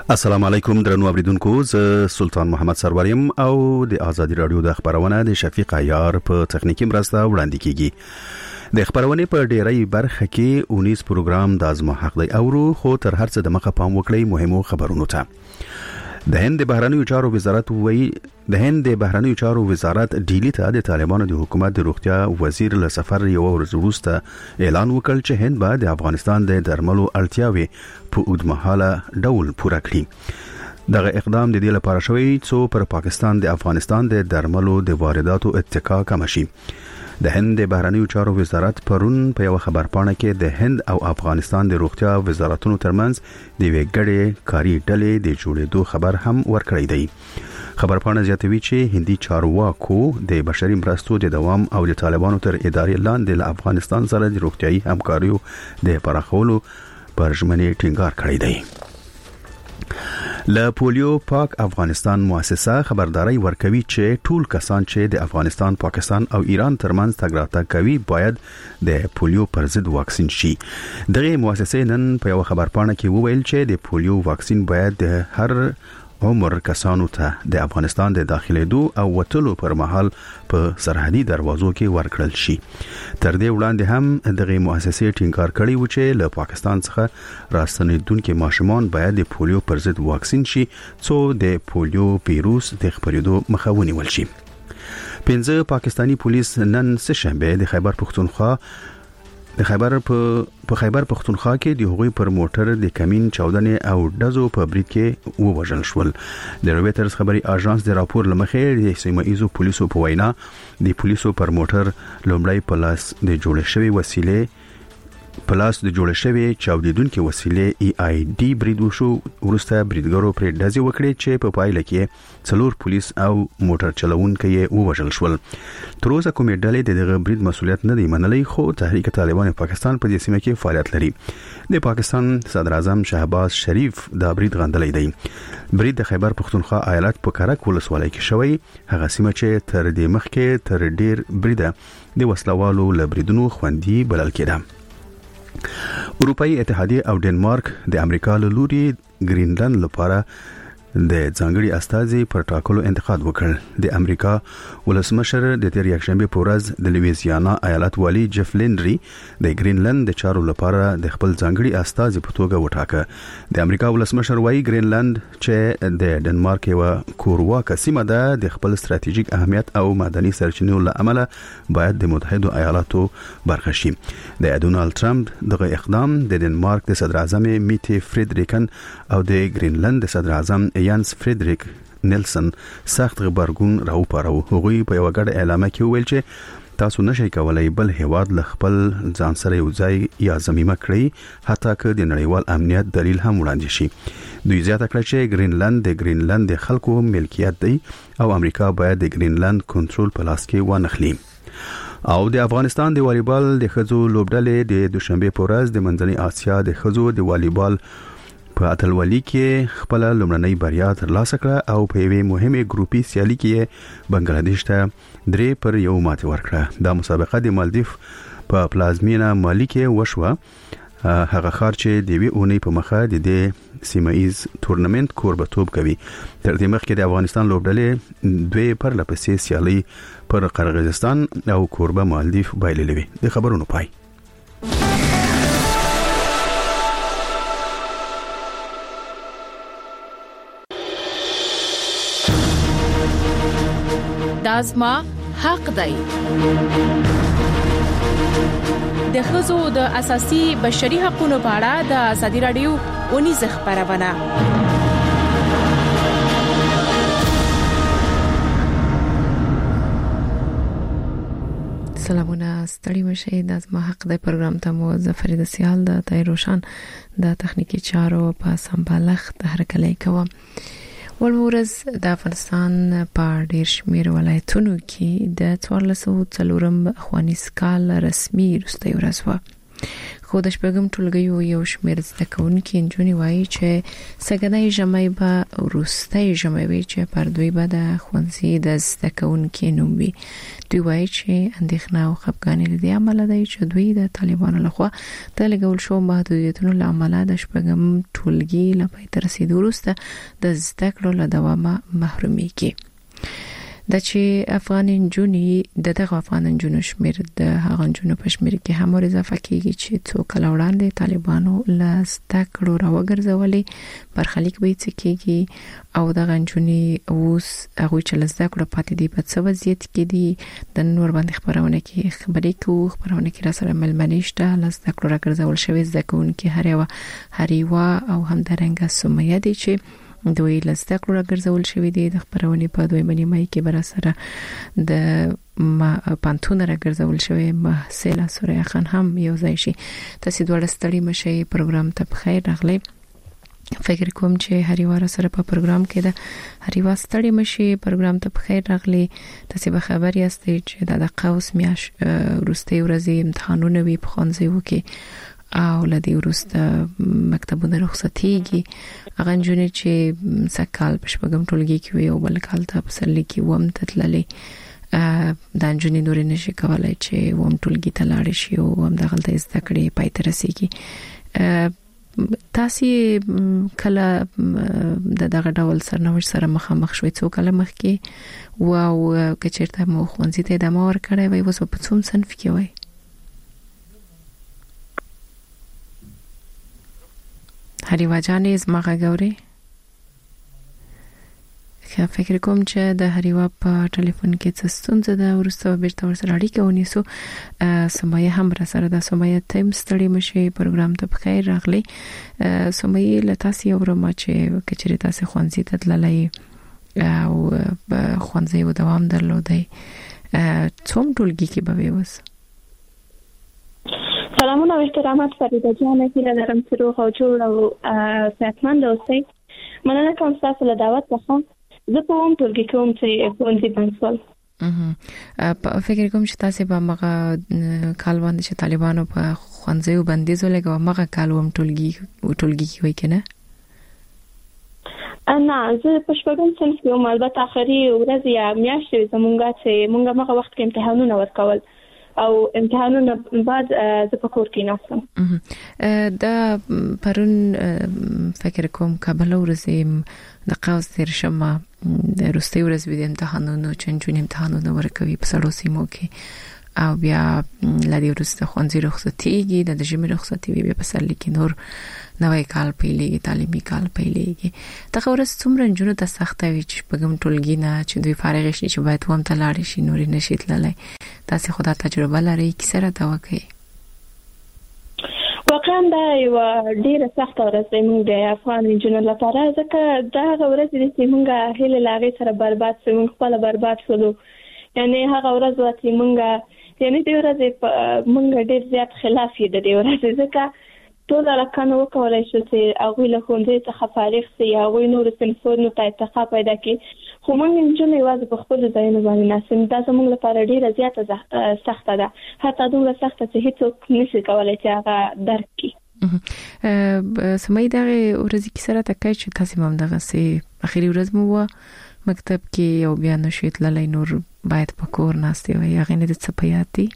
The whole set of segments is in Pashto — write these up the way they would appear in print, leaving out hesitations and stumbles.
السلام علیکم درنو اوریدونکو، زه سلطان محمد سروریم او د آزادی رادیو د خبرونه د شفیق عیار په تخنیکی مرسته وړاندې کیږي. د خبرونه په ډیری برخه کې 19 پروګرام د ازما حق دی اورو، خو تر هر څه د مخه پام وکړئ مهمو خبرونو ته. د هند بهرنیو چارو وزارت ډیلی ته د طالبانو د حکومت د روغتیا وزیر له سفر یو ورځ وروسته اعلان وکړ چې هند به د افغانستان د درملو اړتیاوې په اوږدمهاله ډول پوره کړي. دغه اقدام د دې لپاره شوی چې پر پاکستان د افغانستان د درملو د وارداتو اتکا کم شي. د هند بهرنیو چارو وزارت پرون په یو خبرپاڼه کې د هند او افغانستان د روغتیا وزارتونو ترمنځ د وګړي کاری ډلې د جوړېدو خبر هم ورکړی دی. خبرپاڼه زیاتوي چې هندي چارواکو د بشري مرستو د دوام او د طالبانو تر ادارې لاندې له افغانستان سره د روغتيایي همکاریو د پراخولو پر ژمنې ټینګار کړی دی. له پولیو پاک افغانستان مؤسسه خبرداري ورکوي چې ټول کسان چې د افغانستان، پاکستان او ایران ترمنځ تګ راتګ کوي باید د پولیو پر ضد واکسین شي. دغه مؤسسه نن په یو خبرپاڼه کې وویل چې د پولیو واکسین باید د هر عمر کسانو ته د افغانستان د داخليدو او وټلو پر مهال په سرحدي دروازو کې ورکړل شي. تر دې وړاندې هم دغه مؤسسه ټینګار کړی و چې له پاکستان څخه راستنیدونکو ماشومان باید د پولیو پر ضد واکسین شي څو د پولیو وایروس د خپرېدو مخه ونیول شي. 15 پاکستانی پولیس نن سهشنبه د خیبر پختونخوا کې د هغوی پر موټر د کمین چاودنې او ډزو په برید کې ووژل شول. د رويټرز خبري اژانس د راپور لمخې د سیمه ایزو پولیسو په وینا د پولیسو پر موټر لومړی پلاس د جوړ شوی چاودیدونکو وسیلې ای آی ډي برید وشو. ورسته بریدګرو پر ډزې وکړې چې په پایله کې 4 پولیس او موټر چلوونکي ووژل شول. تر اوسه کومې ډلې دغه برید مسؤلیت نه دی منلی، خو تحریک طالبان پاکستان په دې سیمه کې فعالیت لري. د پاکستان صدر اعظم شهباز شریف دا برید غندلی دی. برید د خیبر پختونخوا ایالت په کرک ولسوالۍ کې شوی، هغه سیمه چې تر دې مخکې تر ډیر بریده د وسلوالو لبریدونو خوندي بلل کېده. اروپאי اتحادیه او ډنمارک د امریکا له لوري ګرینلند لپاره د ځانګړي استازي پر ټاکلو انتقاد وکړ. د امریکا ولسمشر د تیر یکشنبه په ورځ د لویزیانا ایالت والی جف لینډري د ګرینلند د چارو لپاره د خپل ځانګړي استازي په توګه وټاکه. د امریکا ولسمشر وايي ګرینلند چې د ډنمارک یو کورواکه سیمه ده د خپل ستراتیژیک اهمیت او معدني سرچینو له امله باید د متحده ایالاتو برخه شي. د ډونالد ټرمپ دغه اقدام د ډنمارک د صدر اعظم میټه فریدریکن او د ګرینلند د صدر اعظم یانس فریدریک نیلسن سخت غبرګون راوپارو. هغوی په یو غړ اعلامیه کې ویل چې تاسو نشئ کولای بل هیواد له خپل ځان سره یو ځای یا ضمیمه کړئ، حتی که د نړیوال امنیت دلیل هم وړاندې شي. دوی زیاته کړه چې ګرینلند د خلکو ملکیت دی او امریکا باید د ګرینلند کنټرول په لاس کې وانخلي. او د افغانستان د والیبال د خزو لوبډلې د دوشنبه په ورځ د منځنۍ اسیا د خزو د والیبال په اتلولي کې خپل لومړنۍ بریا ترلاسه کړه او په یوه مهمه ګروپي سیالي کې بنگلاديش ته 3-1 ماتې ورکړه. دا مسابقه د مالدیف په پلازمینا مالی کې وشوه، هغه خار چې د وی اونۍ په مخه د دې سیمایز تورنمنت کوربتوب کوي. تر دې مخکې د افغانستان لوبډلې 2 پر لپسې سیالي پر قرغیزستان او کوربه مالدیف بایللې. د خبرونو پای. دازما حق دی. د ښځو د اساسي بشري حقوقو په اړه د ازادي رادیو 19 خبرونه. سلامونه، ستړي مشه. د ازما حق دی پروګرام ته مو ظفر د سیال د تایروشان د تخنیکی چارو په سمبالښت هرکلی کوم. ولورز د افغانستان په ډیر شمیر ولایتونو کې د 1404 افغاني کال رسمي وروستۍ ورځ و. خو د شپږم ټولګي یو شمېر زده کوونکي نجونې وایي چې سګنۍ ژمي به وروستۍ ژمي وي چې پر دوی به د ښوونځي د زده کوونکي نوم وي. دوی وایي چې اندېښنه او خفګان لري عمل دی چې دوی د طالبانو لخوا د لګول شو محدودیتونو لامل د شپږم ټولګي لپاره تر رسیدو وروسته د زده کړو له دوامه محرومي کی. د چې افغان جنونو شمیر د هغه جنونو په شمیر کې هم اضافه کیږي چې څو کال وړاندې طالبانو له زده کړو راوګرځولې برخلیک به څه کیږي او د غنجونی اوس هغه چې له زده کړو پاتې دي په څه وضعیت کې دي د نور باندې خبرونه کې خبرونه کې را سره ملمنيشته له زده کړو راګرځول شوی زده کوونکې هریوا او همدارنګه سمیه دي چې دوی لسته کړو راګرځول شوې دي. د خبرونې په دوی باندې مې کې بر سره د پانتون راګرځول شوی محسله سوریا خان هم یو ځای شي. تاسو دوه ستړي مشي پروګرام ته بخیر راغلی. فکر کوم چې هریوار سره په پروګرام کې د هریوا ستړي مشي پروګرام ته بخیر راغلی. تاسو به خبر یاستئ چې د قوس میاش وروستي ورځې امتحانونه وی په ښوونځیو کې او لدی ورسته مکتبونه رخصتيږي. هغه جنې چې سکهال په شپږم ټولګي کې وي او بل کال ته په سرلی کې وم تتللې د جنې نور نشي کولای چې وم ټولګي ته لاړ شي او هم د غلطۍ زده کړې پای ته رسیږي. تاسو کله د دغه ډول سرنوشت سره مخامخ شوي څو کله مخ کې او کچېرته مو ښوونځي ته ادامه ورکړی وي اوس په څوم صنف کې وي؟ هریوا جانې زما غږوري فکر کوم چې د هریوا په ټلیفون کې څه ستونزه ده ورسته بیرته ورسره اړیکه ونیسو. سمیه هم را سره د سمیه تیم ستړي مشي پروګرام ته بخیر راغلی. سمیه لتاسي اورم چې کچری تاسو ښوونځي ته تللای او ښوونځي و دوام درلودای څوم ټولګي کې به وس؟ سلامونه او احترامات فریده جان، هیله لرم چې روغ او جوړ او صحتمند اوسئ. مننه کوم تاسو له دعوت څخه. زه په کوم ټولګي کې کوم چې ښوونځي بنسول. فکر کوم چې تاسو به مغه کال باندې چې طالبانو په ښوونځیو بندیز ولګو مغه کال وم ټولګي کې وای کنه؟ نه زه په شپږم صنف کې وم، البته اخري ورځ یا میاشتې زمونږه چې مونږه مغه وخت کې امتحانونه ورکول او امتحانونه بعد زه په کور کې ناستم. دا پرون فکر کوم کابل ورځې د قوس تیر شمه د روستي ورځ د امتحانونو چنجون امتحانونه ورکوي په سړو سیمو کې او بیا لدی ورسته ښوونځي رخصتيږي د ژمي رخصتي بیا په سر لیکي نور نوې کال پیلېږي تعلیمي کال پیلېږي. دا ورځ څومره جنونو ته سخته وي چې په کوم ټولګي نه چې دوی فارغ شي چې باید وم ته لاړ شي نور نشي تللی. تاسو خدای تجربه لرئ کی سره دا وکړي؟ واقعا دا یو ډیره سخته ورځ دی موږ د افغان جنونو لپاره، ځکه دا ورځ دي چې موږ هله لاغي سره برباد شو، موږ خپل برباد شو. یعنی هغه ورځ وتی موږ یعنی د ورځ موږ ډیر زیات خلاف یې د دې ورځ، ځکه ټول راکنه وکولای شو چې هغه له ښوونځي څخه فارغ شي، هغه نور صنفونو ته ارتقا پیدا کړي. خو موږ جنې واځي په خپل ځایونو باندې ناسم. دا زموږ لپاره ډیره زیاته سخته ده، حتی دومره سخته چې هیڅوک نشي کولای چې هغه درک کړي. سمې دا ورځ کې سره تکای چې تاسو هم دغه سي اخیری ورځ مو مکتب کې یو بیا نشیت للی نور باید په کور ناستي وي، هغه نه د صفياتي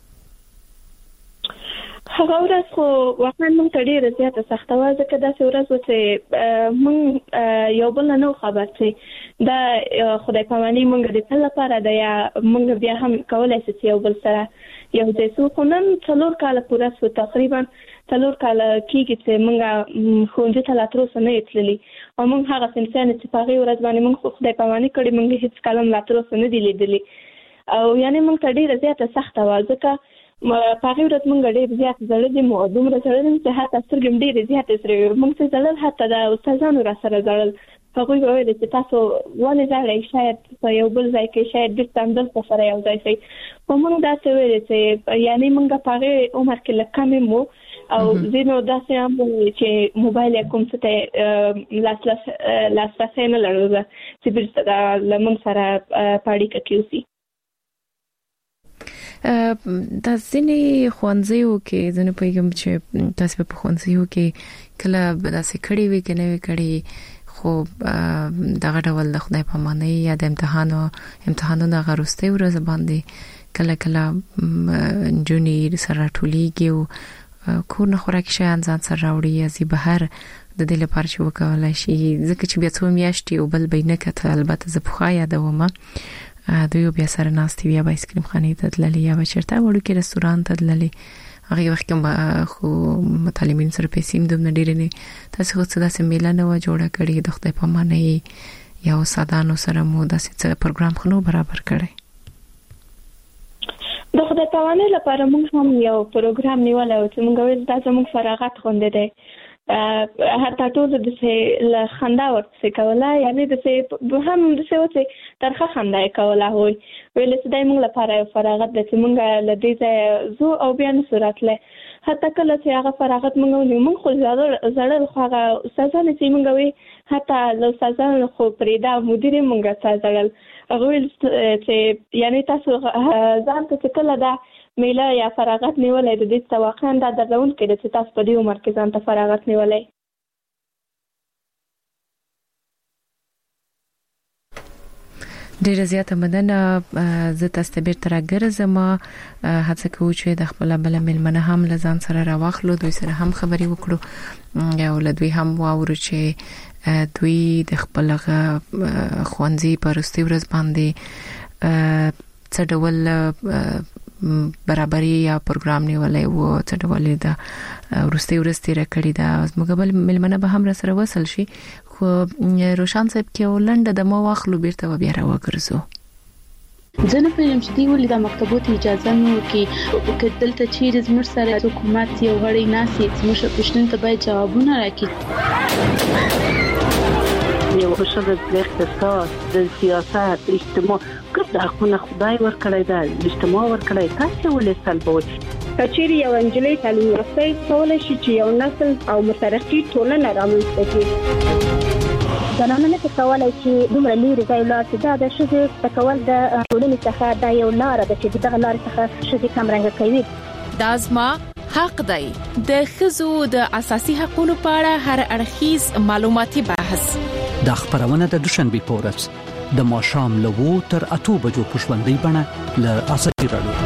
هغه ورځ خو واقعا موږ ته ډیره زیاته سخته وه، ځکه داسې ورځ و چې موږ یو بل نه خبر چې دا خدای پاماني موږ د تل لپاره ده یا موږ بیا هم کولای شو چې یو بل سره یو ځای شو. خو نن 4 کاله پوره شو، تقریبا 4 کاله کېږي چې موږ ښوونځي ته لا تر اوسه نه یو تللي او موږ هغه صنفیان چې په هغې ورځ باندې موږ خدای پاماني کړې موږ هېڅ کله لا تر اوسه نه دي لیدلي او یعنې موږ ته ډیره زیاته سخته وه، ځکه په هغې ورځ موږ ډېر زیات زړلي مو، دومره زړلي چې حتی سترګې م ډېرې زیاتې سرې وې. موږ چې زړل حتی د استادانو را سره زړل، هغوی به ویل چې تاسو ولې زړئ، شاید په یو بل ځای کې شاید بېرته همدلته سره یو ځای شئ. خو موږ داسې ویلې چې یعنې موږ په هغې عمر کې لږ کمې مو او ځینو داسې هم چې موبایل یا کوم څه ته لاسرسی نه لرلو چې بېرته له موږ سره په اړیکه کې اوسي. د ځینې خوانځیو کې ځنه پیغام چې تاسو په خوانځیو کې کله داسې کړي وي کنه وي کړي خو دغه ډول د خدای په معنی یا د امتحانونو غروسته ورځ باندې کله جونی سره ټولېږي او کور نه خوراک شیان ځان سره راوړي ازي بهر د دې لپاره چې وکولای شي ځکه چې بیا څو میاشتې او بل بینه کته البته زه په خایا دومه دوی بیا سره ناستي بیا آیسکریم خانه ته تللی یا چیرته وړو کې رستوران ته تللی هغه وخت کې خو متعلمین سره پیسې هم دومره ډېرې نه تاسو خو څه داسې میله نه و جوړه کړې د خدای په معنی یا سادانو سره مو داسې پروګرام خنو برابر کړی د خدای په معنی لپاره موږ هم یو پروګرام نیولای او چې موږ ویل دا زموږ فراغت خوندې دی حتی ټول د څه له خندا ورته کولای یعنی د څه هم د څه وته ترخه خندا کولای وي ویل چې دای موږ لپاره فراغت د چې موږ له دې زو او بیا نه صورت له حتی کله چې هغه فراغت موږ خو زړه خو هغه استادانه چې موږ وي حتی له استادانو خو پرېدا مدیر موږ سازل هغه ویل چې یعنی تاسو ځان ته کله دا میله یا فراغت نیولای د دې واقعا دا درون کې چې تاسو په دې عمر کې ځان ته فراغت نیولای ډیره زیاته مننه زه تاسو ته بیرته راګرځم هڅه کوم چې د خپل بل ملمنه هم لزان سره راوخلو دوی سره هم خبري وکړو یا ولدوی هم واورو چې دوی د خپل خوانزي پرستی ورځ باندې څه ډول برابرۍ یا پروګرام نیولای وو څه ډول دا ورستي راکړی دا زموږ بل ملمنه به هم سره وصل شي خو روشان صاحب کې ولنډه د مو واخلو بیرته بیا راوګرځو زه نه پوهیږم چې دی ولې د مکتبونو اجازه نه ورکړي دلته چیرې زموږ سره حکومت یو غړی ناسي زموږ پښتون ته باید جوابونه راکړي یو شغل د اقتصاد د سیاست اجتماع کله خو خدای ورکړی دا اجتماع ورکړی تاسو ولې سلبوي کچېری یو انجلۍ تعلیم یافته کولای شي چې یو نسل او مترقي ټولنه رامنځته کړي زنانه نه کولای شي دومره لري ځای لا چې دا د شذ تکول د ټولنې څخه دا یو لار ده چې دغه لار څخه شذ کم رنګ کوي دازما حق دی د خزو د اساسي حقوقو په اړه هر اړخیز معلوماتي بحث د خبرونه د دوشنبه په ورځ د ماښام له 2 تر 8 بجو په ژوندۍ بڼه له اساسي راډیو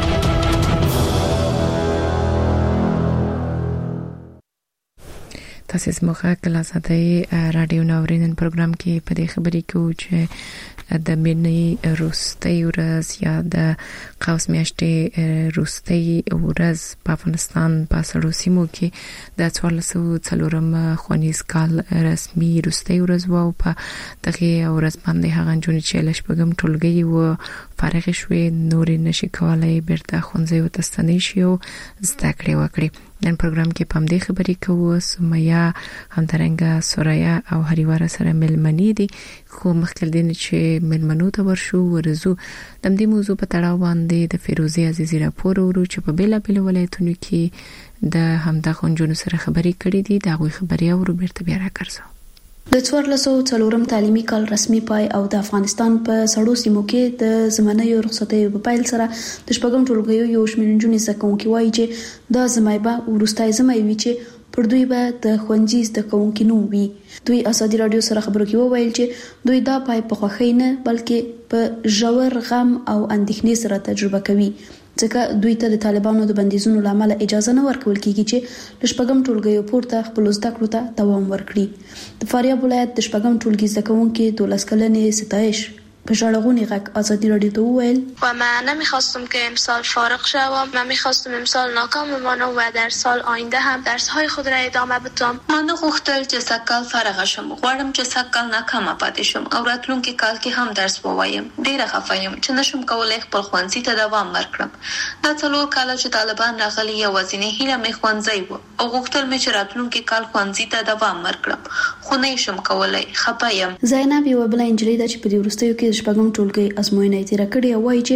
تاسو زموږه کلاساتې رادیو ناورین پروګرام کې په دې خبرې کې چې د مینې روستي ورځ یا د قوس میاشتې روستي ورځ په افغانستان په سړو سیمو کې د 1440 خونیز کال رسمي روستي ورځ وو په دغه ورځ باندې هغه جون چې لشپګم ټولګي وو فارغ شوې نورې نشي کولای بیرته خونځي او تستنې شي او زده کړې وکړي نن پروګرام کې پام دې خبرې کوو سمیا همدارنګه سوریا او هریوار سره ملمنې دي خو مخکې دین چې ملمنو ته ورشو ورزو د دې موضوع په تړاو باندې د فیروزي عزیزی راپور ورو چې په بیل بیل ولایتونو کې د همدا خونجونو سره خبرې کړې دي دا غوي خبري او بیرته بیا راکړسو د 1440 تعلیمي کال رسمي پای او د افغانستان په سړو سیمو کې د زمانه رخصتۍ په پایل سره د شپږم ټولګیو یو شمېرنجونې زکونکي وایي چې دا زمایبه ورستای زمای وی چې پر دوی به د خوندزي زکونکي نو وي دوی ازادي رادیو سره خبرو کې وویل چې دوی دا پای په خوخي نه بلکې په ژور غم او اندېښنې سره تجربه کوي ځکه دوی ته د طالبانو د بندیزونو لامل اجازه نه ورکول کیږي چې د شپږم ټولګیو پورته خپل زده کړو ته دوام ورکړي د فاریاب ولایت د شپږم ټولګي زده کوونکي 12 کلنې ستایش به ژړغونی غږ ازادي رادیو ته وویل و من نمیخواستم که امسال فارغ شوم من میخواستم امسال ناکام بمانم و در سال آینده هم درس‌های خود را ادامه بدم من غوښتل چې سکل فارغ شم غواړم چې سکل ناکام پاتې شم او راتلونکي کال کې هم درس ووایم ډیره خفه یم چې نشم کولای خپل ښوونځي ته دوام ورکړم دا څلور کاله چې طالبان راغلي یوازینی هیله مې ښوونځی و او غوښتل مې چې راتلونکي کال ښوونځي ته دوام ورکړم خو نه شم کولای خفه یم زینب یو بل انجلۍ د چې په دې ورستیو کې شپږم ټولګي ازموینه تیر کړې او وایي چې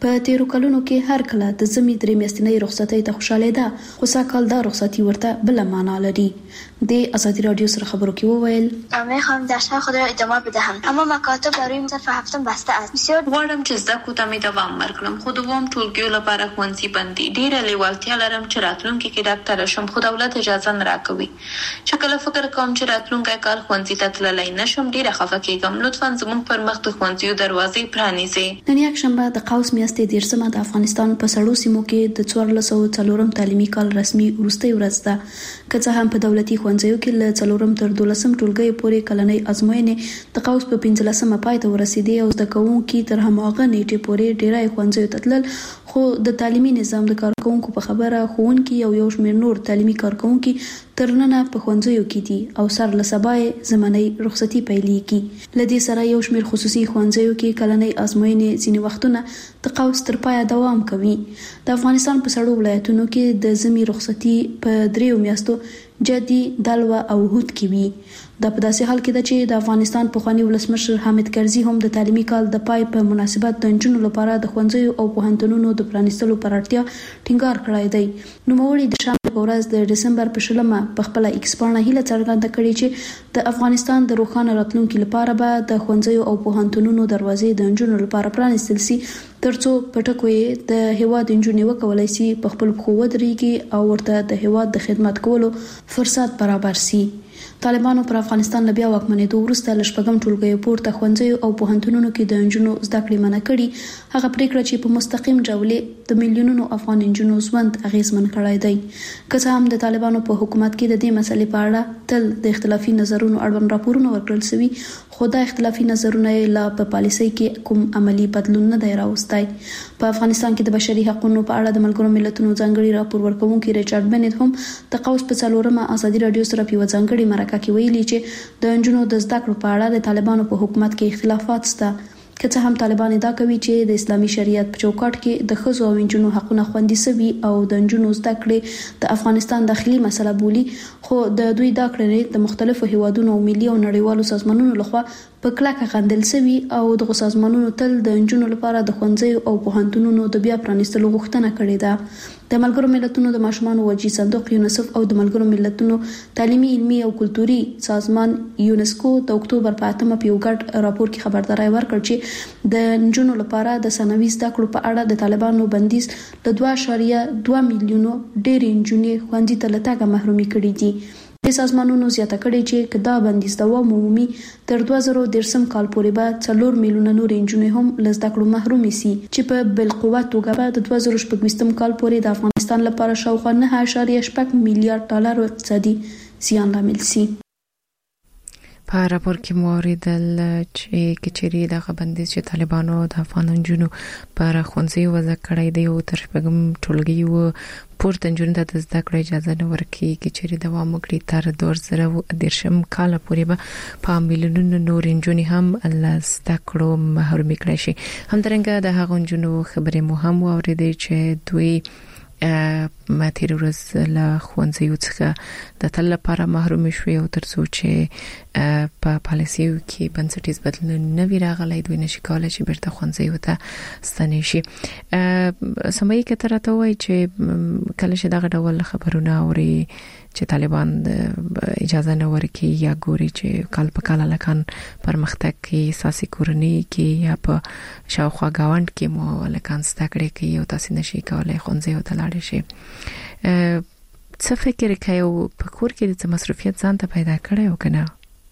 په تیرو کلونو کې هر کله د زمي درې میاشتنۍ رخصتۍ ته خوشاله ده، خو ساکال دا رخصتي ورته بل معنا لري. د ازادي رادیو سره خبرو کې وویل من میخوام درس‌های خود را ادامه بدهم، اما مکاتب برای صرف هفتم بسته است. بسیار غواړم چې زده کړو ته مې دوام ورکړم، خو دوام ټولګیو لپاره ښوونځي بند دي. ډېره لیوالتیا لرم چې راتلونکي کې ډاکټره شم، خو دولت اجازه نه راکوي. چې کله فکر کوم چې راتلونکی کال ښوونځي ته تللی نشم ډېره خفه کېږم. لطفا زموږ پر مخ د ښوونځیو دروازې پرانیزئ. نن یکشنبه د قوس میاشتې 13مه د افغانستان په سړو سیمو کې د 1404 تعلیمي کال رسمي وروستۍ ورځ ده. که څه هم په دولتي ښوونځیو کې له 4 تر 12 ټولګي پورې کلنۍ ازموینې د قوس په 15مه پای ته ورسېدې او زده کوونکي تر هماغه نیټې پورې ډېری ښوونځیو ته تلل، خو د تعلیمي نظام د کارکونکو په خبره ښوونکي او یو شمېر نور تعلیمي کارکونکي تر ننه په ښوونځیو کې دي او سر له سبا زمنۍ رخصتي پیلېږي. له دې سره یو شمېر خصوصي ښوونځیو کې کلنۍ ازموینې ځینې وختونه د قوس تر پایه دوام کوي. د افغانستان په سړو ولایتونو کې د زمي رخصتي په 3 میاشتو جدي، دلوا او هود کې وي. دا په داسې حال کې ده چې د افغانستان پخوانی ولسمشر حامد کرزي هم د تعلیمي کال د پای په مناسبت د نجونو لپاره د ښوونځیو او پوهنتونونو د پرانیستلو پر اړتیا ټینګار کړی دی. نوموړي د شنبه په ورځ د ډسمبر په 20مه په خپل ایکس باندې هیله څرګنده کړې چې د افغانستان د روښانه راتلونکي لپاره به د ښوونځیو او پوهنتونونو دروازې د نجونو لپاره پرانیستل شي، ترڅو پټکوي د هیواد نجونې وکولای شي په خپل خو ودرېږي او ورته د هیواد د خدمت کولو فرصت برابر شي. طالبانو پر افغانستان له بیا واکمنېدو وروسته له شپږم ټولګیو پورته ښوونځیو او پوهنتونونو کې د نجونو زده کړې منع کړي. هغه پریکړه چې په مستقیم ډول د میلیونونو افغان نجونو ژوند اغیزمن کړی دی. که څه هم د طالبانو په حکومت کې د دې مسلې په اړه تل د اختلافي نظرونو اړوند راپورونه ورکړل شوي، خو دا اختلافي نظرونه لا په پالیسۍ کې کوم عملی بدلون نه دی راوستی. په افغانستان کې د بشري حقوقو په اړه د ملګرو ملتونو ځانګړي راپور ورکوونکي ریچارډ بنت هم د قوس په 4مه ازادي رادیو سره په ځانګړي مرکه کې ویلي چې د نجونو د زده کړو په اړه د طالبانو په حکومت کې اختلافات شته. که څه هم طالبان ادعا کوي چې د اسلامي شریعت په چوکاټ کې د ښځو او نجونو حقونه خوندي شوي او د نجونو زده کړې د افغانستان داخلي مسله بولي، خو د دوی دا کړنې د مختلفو هیوادونو او ملي او نړیوالو سازمانونو لخوا په کلکه غندل شوي او دغه سازمانونو تل د نجونو لپاره د ښوونځیو او پوهنتونونو د بیا پرانیستلو غوښتنه کړې ده. د ملګرو ملتونو د ماشومانو وجهي صندوق یونیسف او د ملګرو ملتونو تعلیمي، علمي او کلتوري سازمان یونسکو د اکتوبر په 8مه په یو ګډ راپور کې خبرداري ورکړه چې د نجونو لپاره د ثانوي زده کړو په اړه د طالبانو بندیز له 2.2 میلیونو ډېرې نجونې ښوونځي ته له تګه محرومي کړي دي. د سازمانونو زیاته کړي چې کدا بندیز دوام عمومي تر 2013 کال پورې به 4 میلیونه نور نجونې هم له زده کړو محرومي شي، چې په بالقوه توګه به د 2016 کال پورې د افغانستان لپاره شاوخوا 9.8 میلیارډ ډالر اقتصادي زیان لامل شي. په راپور کې موریدل چې کچېری د بندیز چې طالبانو د افغان نجونو پر ښوونځي وضع کړی دی او تر شپږم ټولګي پورته نجونو ته د زده کړې اجازه نه ورکړي، کچېری دوام وکړي تر 2013 کال پورې به په میلیونونو نور نجونې هم له زده کړو محرومې کړي شي. همدارنګه د هغو نجونو خبرې مو هم واورېدې چې دوی تیر ورځ له ښوونځیو څخه د تل لپاره محروم شوي او تر څو چې په پالیسیو کې بنسټیز بدلون نه وي راغلی، دوی نشي کولای چې بیرته ښوونځیو ته ستنې شي. سمایي که ته راته وایي چې کله چې دغه ډول خبرونه اوري چې طالبان اجازه نه ورکړي یا ګوري چې کال په کال هلکان پرمختګ کوي، ساسي کورنۍ کې یا په شاوخوا ګاونډ کې مو هلکان زده کړې کوي او تاسې نشي کولای ښوونځیو ته لاړې شي. څه فکر کوي او په کور کې د مصروفیت ځان ته پیدا کړی او که نه؟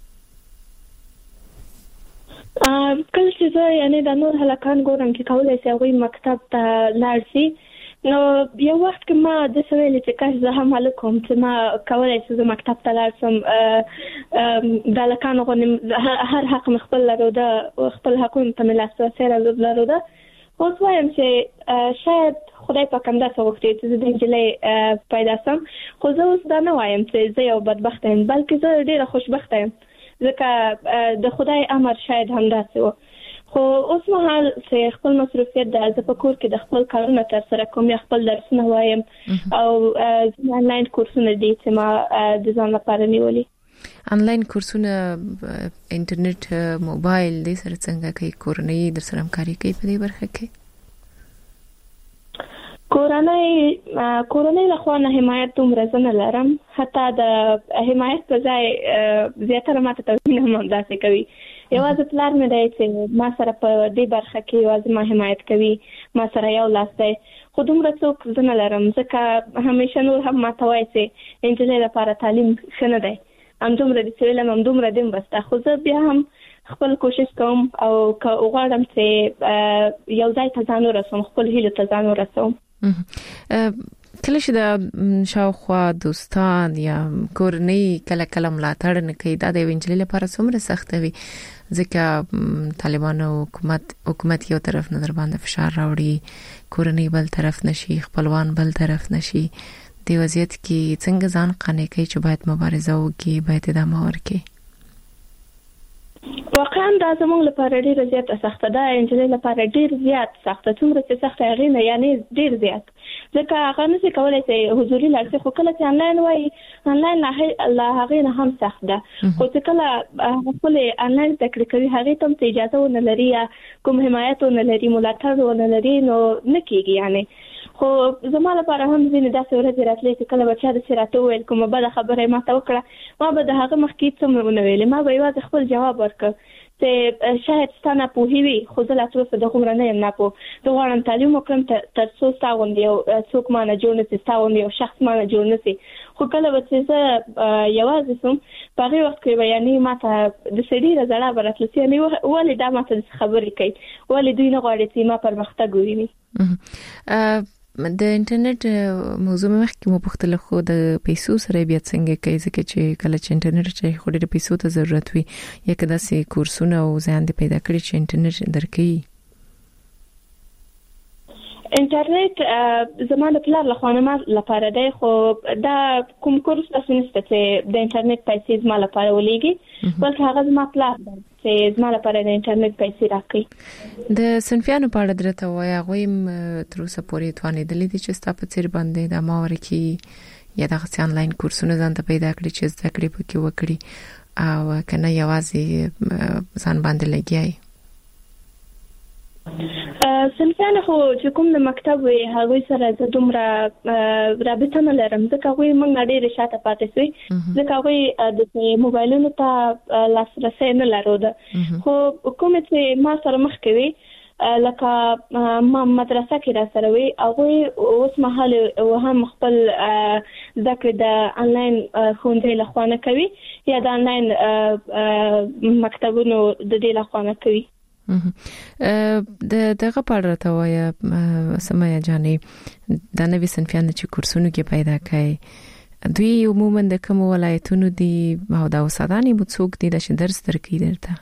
کله چې زه یعنې د نور هلکان ګورم چې کولی شي هغوی مکتب ته لاړ شي، نو یو وخت کې ما داسې ویلې چې کاش زه هم هلک وم چې ما کولی شم زه مکتب ته لاړ شم، د هلکانو غوندې هر حق مې خپل لرلوده، خپل حقونو ته مې لاسرسی لرلوده. اوس وایم چې شاید خدای پاک همداسې غوښتي چې زه د نجلۍ پیدا شم، خو زه اوس دا نه وایم چې زه یو بدبخته یم، بلکې زه ډېره خوشبخته یم ځکه د خدای امر شاید همداسې و. خو اوس مهال چې خپل مصروفیت د زه په کور کې د خپل کارونه ترسره کوم یا خپل درسونه وایم او آنلاین کورسونه دي چې ما د ځان لپاره نیولي. آنلاین کورسونه انټرنیټ موبایل دې سره څنګه کوي؟ کورنۍ در سره همکاري کوي په دې برخه کې؟ کورنۍ له خوا نه حمایت دومره زنه لرم، حتی د حمایت په ځای زیاتره ماته توهین هم همداسې کوي. یوازې پلار مې دی چې ما سره په دې برخه کې یوازې ما حمایت کوي، ما سره یو لاس دی، خو دومره څوک زنه لرم ځکه همیشه نور هم ماته وایي چې نجلۍ لپاره تعلیم ښه نه دی، همدومره دې چې علم همدومره دې بسته. خو زه بیا هم خپل کوشش کوم او که غواړم چې یو ځای ته ځان ورسوم، خپل هیلو ته ځان ورسوم. کله چې د شاوخوا دوستان یا کورنۍ کله ملاتړ نه کوي، دا د وینجلې لپاره څومره سخت وي، ځکه طالبانو حکومت یو طرف نه در باندې فشار راوړي، کورنۍ بل طرف نشي، خپلوان بل طرف نشي. د وضعیت کې څنګه ځان قانع کوي چې باید مبارزه وکړي، باید ادامه ورکړي؟ واقعا دا زموږ لپاره ډیر زیات سخت ده، انجلۍ لپاره ډیر زیات سخت، څومره چې سخت هغه نه یعنی ډیر زیات، ځکه هغه نه څه کولای شي حضوري لارښود، خو کله چې انلاین وای انلاین لا هغه نه هم سخت ده. خو چې کله خپل انلاین تکلیف کوي هغه ته اجازه ونه لري یا کوم حمایت ونه لري، ملاتړ ونه لري، نو نه کیږي. یعنی خو زما لپاره هم ځینې داسې ورځې راتلې چې کله بچا د سراته ویل کومه بده خبره ما ته وکړه، ما به د هغه مخکې څه نه ویلې، ما به یوازې خپل جواب ورکړ چې شاید ستانه پوهیوي، خو زه لا تر اوسه د عمر نه یم نه پوه، زه غواړم تعلیم وکړم تر څو ستاوند یو څوک ما نه جوړ نشي، ستاوند یو شخص ما نه جوړ نشي. خو کله چې زه یوازې سم په هغه وخت کې بیانې ما ته د سړي رضا براتل چې نه ولې دا ما ته خبرې کوي، ولې دوی نه غواړي چې ما پرمختګ وویني. د انټرنیټ موضوع مخکې مو پوښتل، خو د پیسو سره بیا څنګه کوي، ځکه چې کله چې انټرنیټ چې خو ډېر پیسو ته ضرورت وي، یا کدا سي کورسونه او ځان دې پیدا کړی چې انټرنیټ درکې؟ انټرنیټ زموږ د پلار لخوا نه لپاره دی، خو دا کوم کورس تاسو نشته چې د انټرنیټ پیسې زما لپاره ولېږي، بلکې هغه زما پلار دی چې زما لپاره د انټرنیټ پیسې راکړي. د صنفیانو په اړه درته وایي، هغه تر اوسه پورې توانېدلې دي چې تاسو په څیر باندې د ماور کې یا د آنلاین کورسونه ځان ته پیدا کړی چې زده کړې پکې وکړي، او کنه یوازې ځان باندې لګیای؟ صنفیان خو چې کوم د مکتب وي هغه سره زه دومره رابطه نه لرم، ځکه هغوی موږ ډېر شاته پاتې شوي، ځکه هغوی د موبایلونو ته لاسرسی نه لرو. خو کوم چې ما سره مخ کوي لکه ما مدرسه کې را سره وي، هغوی اوس مهال هم خپل زده کړې د انلاین ښوونځي له خوا نه کوي یا د انلاین مکتبونو د دې له خوا نه کوي. دغه په اړه ته وایي سمایا جانې، د نوې صنفیان چې کورسونو کې پیدا کړي، دوی عموما د کوم ولایتونو دي او د استادانو مو څوک دي چې درس درکې درته؟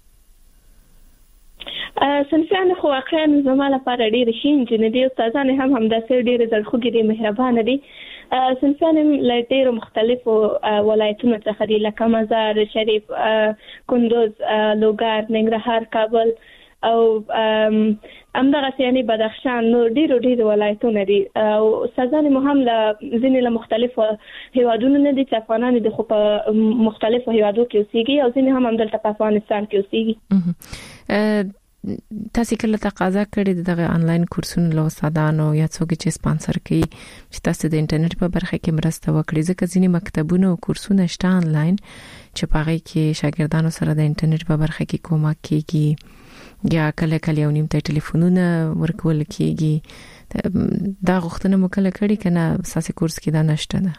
صنفیان خو واقعا زما لپاره ډېر ښه انجینر دي، استادان هم همداسې ډېر زړخوږي دي، مهربانه دي. صنفیان له ډېرو مختلفو ولایتونو څخه دي، لکه مزار شریف، کندوز، لوګر، ننګرهار، کابل او همدغه یعنی بدخشان، نو ډېر ولایتونه دي. او استادان مو هم ځینې له مختلفو هیوادونو نه دي چې افغانان دي، خو په مختلفو هیوادو کې اوسېږي، او ځینې هم دلته په افغانستان کې اوسېږي. تاسو کله تقاضا کړې دغه انلاین کورسونو له استادانو یا څوک چې سپانسر کوي چې تاسو د انټرنیټ په برخه کې مرسته وکړي؟ ځکه ځینې مکتبونه او کورسونه شته انلاین چې په هغه کې شاګردانو سره د انټرنیټ په برخه کې کومک کیږي، یا کله یو نیم ته ټلیفونونه ورکول کیږي. دا غوښتنه مو کله کړې کنه اساسي کورس کې دا نشته ده؟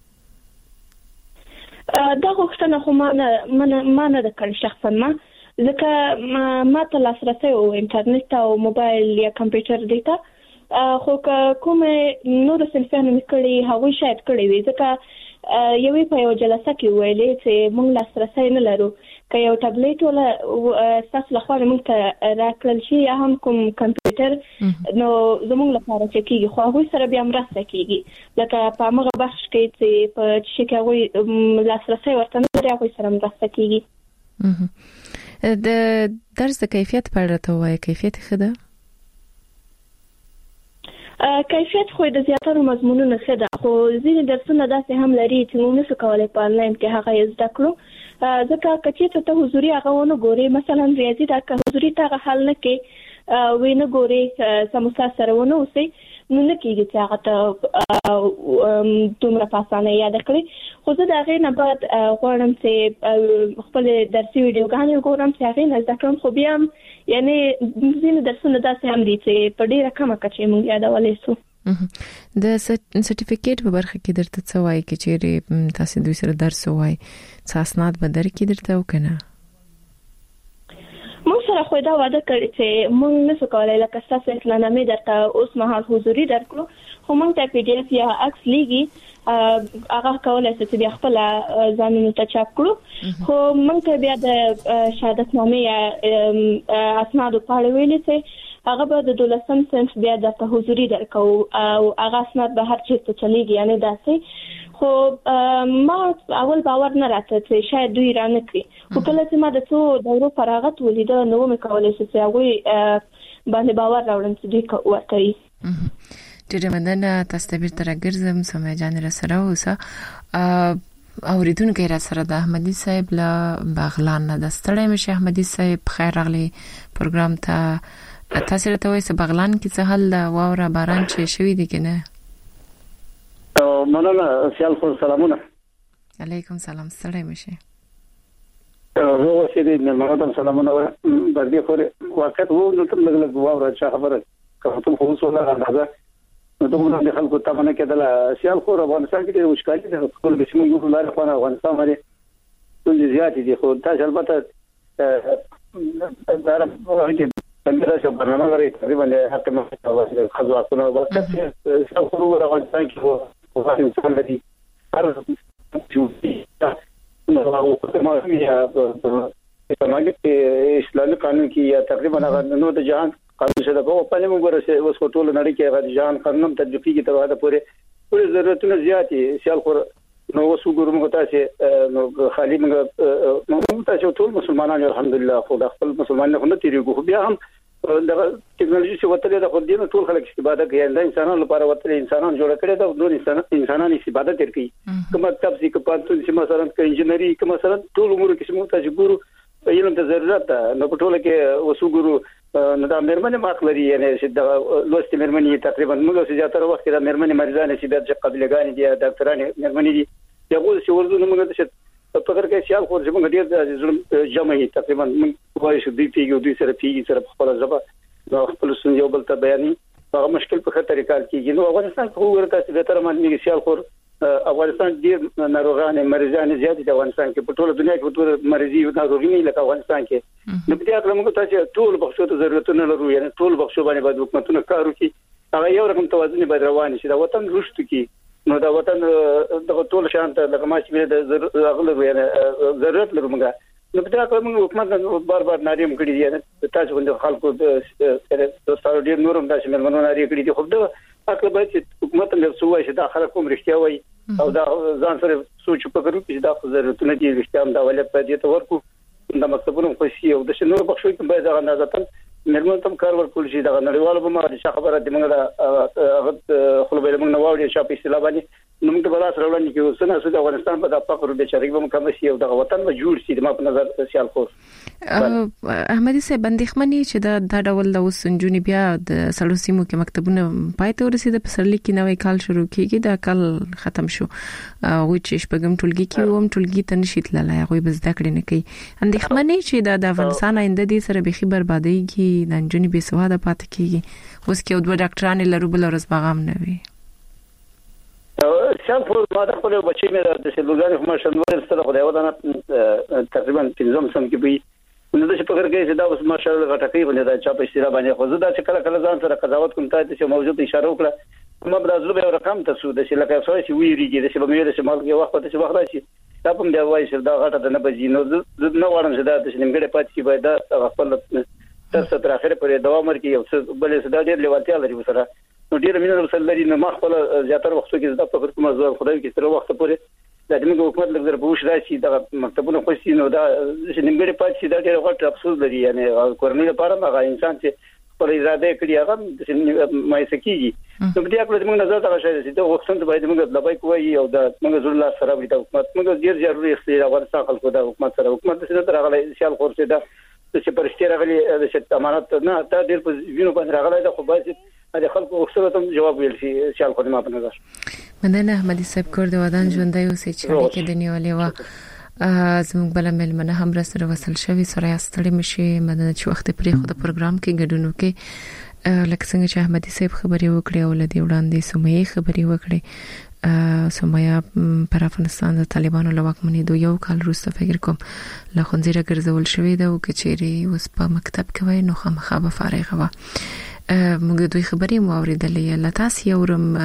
دا غوښتنه خو ما نه ده کړې شخصا، ځکه ما ته لاسرسی او انټرنیټ او موبایل یا کمپیوټر دیتا، خو کوم نور صنفیان مې کړي هغوی شاید کړي وي، ځکه یوې په یو جلسه کې ویلې چې موږ لاسرسی نه لرو، که یو ټابلیټ ولا تاسو لخوا موږ ته راکړل شي یا هم کوم کمپیوټر، نو زموږ لپاره چې کېږي، خو هغوی سره بیا مرسته کېږي، لکه په هغه بخش کې چې په چې هغوی لاسرسی ورته نه لري هغوی سره مرسته کېږي. د درس د کیفیت په اړه ته وایي، کیفیت ښه ده؟ کیفیت خو د زیاتره مضمونونو ښه ده، خو ځینې درسونه داسې هم لري چې موږ نشو کولی په انلاین کې هغه زده کړو، ځکه که چېرته ته حضوري هغه ونه ګورې، مثلا ریاضي دا که حضوري ته هغه حل نه کې وی نه ګورې، سموسا سره ونه اوسئ، نو نه کېږي چې هغه ته دومره پاسانه یاد کړی. خو زه د هغې نه بعد غواړم چې خپل درسي ویډیوګانې وګورم چې هغې نه زده کړم. خو بیا هم یعنې ځینې درسونه داسې هم دي چې په ډېره کمه کچه موږ یادولی سو. د سرټیفیکیټ په برخه کې درته څه وایي چې چیرې تاسو دوی سره درس وایي څه اسناد به درکې درته وکنه؟ موږ سره خو دا وعده کړی چې موږ نشو کولای لکه تاسو اطلاعنامې درته اوس مهال حضوري درکړو، خو موږ ته پی ډی اف یا عکس لیږي هغه کولای شي چې بیا خپل ځانونو ته چاپ کړو. خو موږ ته بیا د شهادتنامې یا اسناد په اړه ویلي چې هغه به د 12م صنف بیا د حضوري درکو او هغه اسناد به هر چیرته چلیږي. یعنی داسې خو ما اول باور نه راته چې شاید دوی را نه کړي. خو کله چې ما د څو دورو فراغت ولیده نو مې کولای شي چې هغه باندې باور راوړم چې دوی کوي. ډېر مننه. تاسو ته بیرته راګرځم. سمه جان را سره اوسه. اوریدونکو را سره د احمدي صاحب له بغلان نه د ستړی مشه. احمدي صاحب خیر راغلی پروګرام ته. تاسو راته وایئ چې بغلان کې څه حال ده؟ واوره باران چې شوی دی کنه؟ مننه. سیال خو سلامونه. علیکم سلام. ستړی مشه. زه اوسې دې ملګرو سلامونه باندې خو واقعیت وو نو تم لګ واوره چې خبره کوم خو څه نه راځه نو دومره د خلکو ته باندې کېدل. سیال خو افغانستان کې د وشکالي د خپل بسمه یو لار خو افغانستان باندې ټول زیات دي. خو تاسو البته دا راځي څنګه چې برنامه لري تقریبا هغه مخه خزواتونه ورته څو خو افغانستان کې هو انسان لري هر څه نو هغه ما یا اسلامي قانون کې یا تقریبا نو د جهان قانون شته په پنځه موږ ورسې اوس ټول نړۍ کې هغه جهان قانون تطبیقي کې تر واده پورې ضرورتونه زیاتې سیال خور نو وسو ګورم تاسو نو خالي موږ تاسو ټول مسلمانان الحمدلله خو د خپل مسلمانانو نه تیریږو. خو بیا هم د ټکنالوژي څخه وتلې د خو دینه ټول خلک استفاده کوي. د انسانانو لپاره وتلې انسانان جوړ کړي دا نور انسانان استفاده کوي. کومه تفسیر کې پاتون چې مثلا انجینری کومه مثلا ټول امور کې سمو تاسو ګورو علم ته ضرورت ده. نو په ټول کې وسو ګورو نو دا مرمنه ماخلري یعنی چې د لوست مرمنه تقریبا موږ چې زیاتره وخت د مرمنه مریضان چې د قبلګان دي ډاکټران مرمنه دي یو څه ورزونه موږ ته په فکر کې سیال خو چې موږ ډیر جمعي تقریبا موږ وایو چې دوی سره پیږي سره خپل ځبا نو خپل سن یو بل ته بیانې هغه مشکل په خطر طریقال کېږي. نو افغانستان خو ورته چې به تر باندې سیال خو افغانستان ډیر ناروغان مریضان زیات دي. افغانستان کې په ټول دنیا کې ټول مریضي او ناروغي نه لکه افغانستان کې. نو په دې اړه موږ تاسو ټول بخښو ته ضرورتونه لرو. یعنی ټول بخښو باندې باید حکومتونه کار وکړي. هغه یو رقم توازن باید روان شي. دا وطن رښتو کې نو دا وطن د ټول شانت لکه ما چې د اغلب یعنی ضرورت لرو موږ. نو په دې اړه موږ حکومت بار بار ناریم کړی دي. تاسو باندې خلکو د سره ډیر نورم داسې مېرمنو ناری کړی دي. خو دا اکل باید چې حکومت له سوای چې دا خلک کوم رښتیا وایي او دا ځان سره سوچ وکړي چې دا ضرورتونه دي رښتیا هم دا ولې په دې ته ورکو د مکتبونو خوشي او د شنو بخښو کې باید دا اندازه مېرمن تم کار ورکول شي. دا نړیوالو به ما د خبره د موږ هغه خپل به موږ نو واوري چې په اصطلاح باندې نو موږ به راس راوړل کې وسنه د افغانستان په د فقر به چاري به کوم شي او د وطن به جوړ شي. د ما په نظر سیال خو احمدي صاحب بندخمنی چې دا ډول د وسنجونی بیا د سلوسیمو کې مکتبونه پای ته ورسید. په سرلی کې نوې کال شروع کیږي. دا کال ختم شو او چې شپږم ټولګي کې ووم ټولګي ته نشي تللی. هغه به زده کړې نه کوي. اندخمنی چې د افغانستان آینده دي سره به خبر بربادیږي. ننجونی به سواده پاتې کیږي. اوس کې دوه ډاکټران لرو بل ورځ باغام نه وي. شان په ماده خپل بچی مې د سلوګان هم شندول سره خو دا ودانه تقریبا 15 سم کې وي. نو د څه په غرګې چې دا اوس ماشاءالله غټکې باندې دا چا په استرا باندې خو زه دا چې کله کله ځان سره قضاوت کوم ته چې موجود اشاره وکړه ما به زړه به رقم تاسو د چې لکه څه چې ویریږي د چې به مې د شمال کې وخت ته وخت راشي دا په دې وایي چې دا غټه د نه بځي. نو زه نو وایم چې دا د نیمګړې پاتې کې باید دا خپل تر اخره پورې دوام ورکړي او بلې صدا ډېر لیوالتیا لري وسره. نو ډېر مینه وسره لري. نو ما خپل زیاتره وخت کې زده په کومه ځواب خدای کې تر وخت پورې د دې حکومت لږ بوش راشي د مکتبونو خوشي. نو دا چې نیمګړې پاتې دا ډېر غټ افسوس لري. یعنی کورنۍ لپاره هغه انسان چې پر اراده کړی هغه مې سکیږي. نو په دې اړه موږ نظر ته راشي چې دا وخت ته باید موږ لبای کوی او دا موږ زړه لا سره وي د حکومت موږ ډېر ضروري اختیار افغانستان خلکو د حکومت سره حکومت سره تر هغه سیال خورسه دا چې پرشتي راغلي د امانت نه تا ډېر په وینو باندې راغلی دا خو باید د خلکو اکثر ته جواب ویل شي سیال خدمات په نظر مننه احمدي صاحب کور د ودان ژوندۍ اوسې چې اړیکې د نیولې و زموږ بل ملمنه هم را سره وصل شوی سره ستړي مشي مدنه چې وخت پرې خو د پروګرام کې ګډون وکړي لکه څنګه چې احمدي صاحب خبري وکړي او لدی وړاندې سمې خبري وکړي سمیا پر افغانستان د طالبانو له واکمنۍ دوه یو کال وروسته فکر کوم له خنزیره ګرځول شوې ده او کچېری اوس په مکتب کې وای نو خامخا به فارغه و موږ دوی خبري مو اوریدلې لته سیورم